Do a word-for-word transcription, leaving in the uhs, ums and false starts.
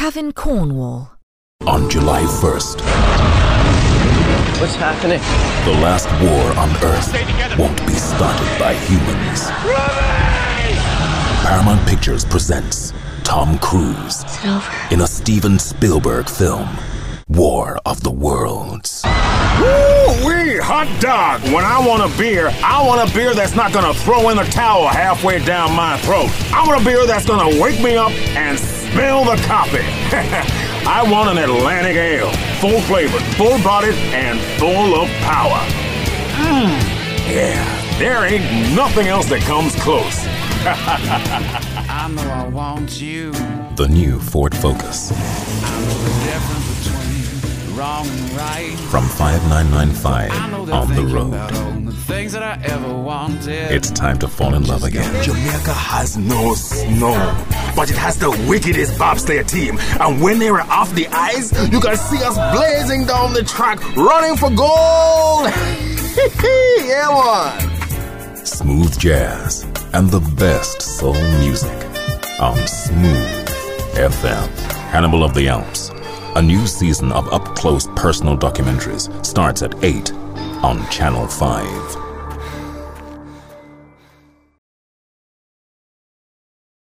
Kevin Cornwall. On July first. What's happening? The last war on Earth won't be started by humans. Paramount Pictures presents Tom Cruise Is it over? in a Steven Spielberg film, War of the Worlds. Woo-wee, hot dog! When I want a beer, I want a beer that's not gonna throw in the towel halfway down my throat. I want a beer that's gonna wake me up and smell the coffee. I want an Atlantic ale, full-flavored, full-bodied, and full of power. Mmm, yeah, there ain't nothing else that comes close. I know I want you. The new Ford Focus. I know the difference between wrong and right. From five nine nine five I know that on the thinking road. about all the things that I ever wanted. It's time to fall in love again. Jamaica has no snow, but it has the wickedest bobsleigh team. And when they were off the ice, you can see us blazing down the track, running for gold. Yeah, man. Smooth jazz and the best soul music on Smooth F M. Hannibal of the Alps. A new season of up-close personal documentaries starts at eight on Channel five.